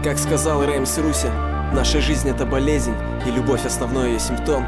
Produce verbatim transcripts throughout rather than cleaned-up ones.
Как сказал Рэмс Руся, наша жизнь — это болезнь, и любовь — основной ее симптом.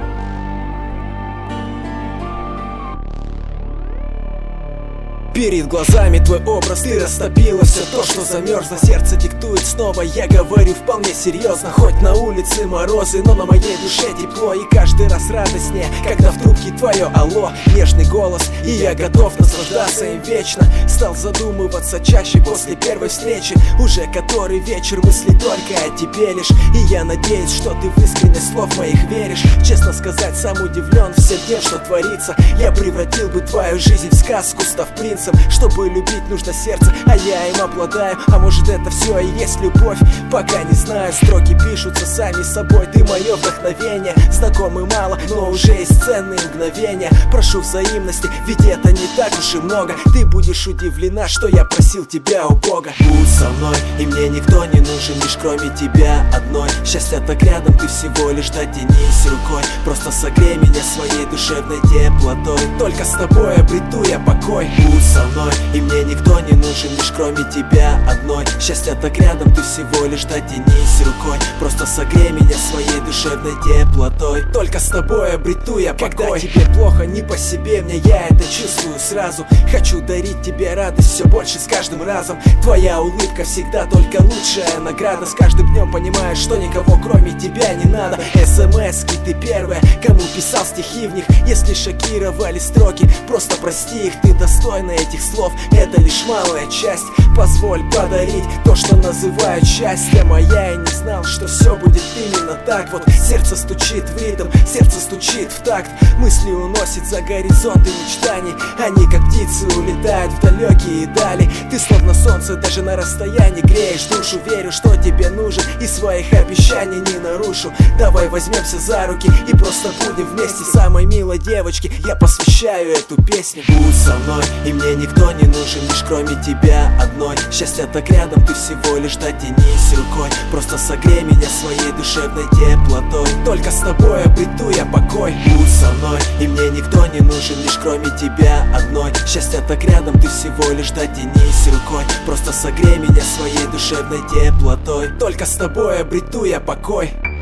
Перед глазами твой образ, ты растопила все то, что замерзло. Сердце диктует снова, я говорю вполне серьезно. Хоть на улице морозы, но на моей душе тепло. И каждый раз радостнее, когда в трубке твое алло. Нежный голос, и я готов наслаждаться им вечно. Стал задумываться чаще после первой встречи. Уже который вечер, мысли только о тебе лишь. И я надеюсь, что ты в искренность слов моих веришь. Честно сказать, сам удивлен всем тем, что творится. Я превратил бы твою жизнь в сказку, став принцем. Чтобы любить, нужно сердце, а я им обладаю. А может, это все и есть любовь? Пока не знаю, строки пишутся сами собой. Ты мое вдохновение, знакомый мало, но уже есть ценные мгновения. Прошу взаимности, ведь это не так уж и много. Ты будешь удивлена, что я просил тебя у Бога. Будь со мной, и мне никто не нужен, лишь кроме тебя одной. Счастье так рядом, ты всего лишь дотянись рукой. Просто согрей меня своей душевной теплотой. Только с тобой обрету я покой. Будь со мной, и мне никто не нужен, лишь кроме тебя одной. Счастье так рядом, ты всего лишь дотянись рукой. Просто согрей меня своей душевной теплотой. Только с тобой обрету я покой. Когда тебе плохо, не по себе мне, я это чувствую сразу. Хочу дарить тебе радость все больше с каждым разом. Твоя улыбка всегда только лучшая награда. С каждым днем понимаешь, что никого кроме тебя не надо. СМСки, ты первая, кому писал стихи в них. Если шокировали строки, просто прости их. Ты достойна этих слов, это лишь малая часть. Позволь подарить то, что называют счастьем. А я и не знал, что все будет именно так. Вот сердце стучит в ритм, сердце стучит в такт. Мысли уносит за горизонты мечтаний. Они как птицы улетают в далекие дали. Ты словно солнце, даже на расстоянии греешь душу. Верю, что тебе нужен, и своих обещаний не нарушу. Давай возьмемся за руки и просто будем вместе. Самой милой девочке я посвящаю эту песню. Будь со мной, и мне никто не нужен, лишь кроме тебя одной. Счастье так рядом, ты всего лишь дотянись рукой. Просто согрей меня своей душевной теплотой. Только с тобой обрету я покой. Будь со мной, и мне никто не нужен, лишь кроме тебя одной. Счастье так рядом, ты всего лишь дотянись рукой. Просто согрей меня своей душевной теплотой. Только с тобой обрету я покой.